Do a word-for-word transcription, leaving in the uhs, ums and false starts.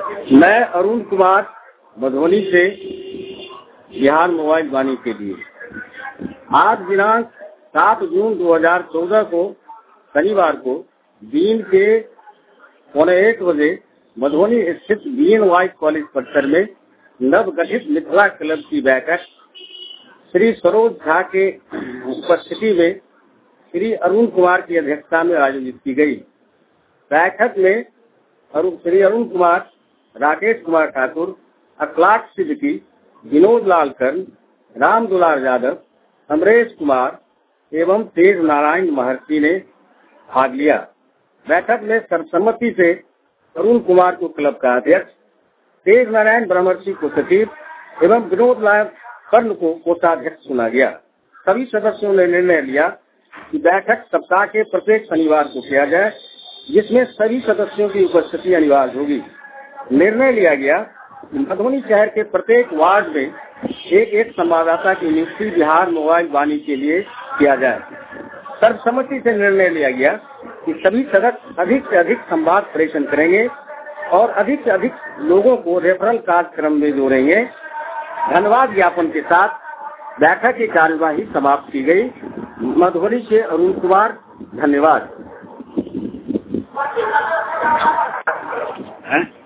मैं अरुण कुमार मधुबनी से बिहार मोबाइल वाणी के लिए आज दिनांक सात जून दो हजार चौदह को शनिवार को दिन के पौने एक बजे मधुबनी स्थित बी एन वाई कॉलेज परिसर में नवगठित मिथिला क्लब की बैठक श्री सरोज झा के उपस्थिति में श्री अरुण कुमार की अध्यक्षता में आयोजित की गई। बैठक में अरुण श्री अरुण कुमार, राकेश कुमार ठाकुर, अखलाक सिद्दीकी, विनोद लाल कर्ण, राम दुलार यादव, अमरेश कुमार एवं तेज नारायण महर्षि ने भाग लिया। बैठक में सर्वसम्मति से अरुण कुमार को क्लब का अध्यक्ष, तेज नारायण ब्रह्मर्षि को सचिव एवं विनोद लाल कर्ण को कोषाध्यक्ष चुना गया। सभी सदस्यों ने निर्णय लिया कि बैठक सप्ताह के प्रत्येक शनिवार को किया जाए, जिसमें सभी सदस्यों की उपस्थिति अनिवार्य होगी। निर्णय लिया गया कि मधुबनी शहर के प्रत्येक वार्ड में एक एक संवाददाता की नियुक्ति बिहार मोबाइल वाणी के लिए किया जाए। सर्वसम्मति से निर्णय लिया गया कि सभी सदस्य अधिक से अधिक संवाद प्रेषण करेंगे और अधिक से अधिक लोगों को रेफरल कार्यक्रम में जोड़ेंगे। धन्यवाद ज्ञापन के साथ बैठक की कार्यवाही समाप्त की गई। मधुबनी से अरुण कुमार, धन्यवाद।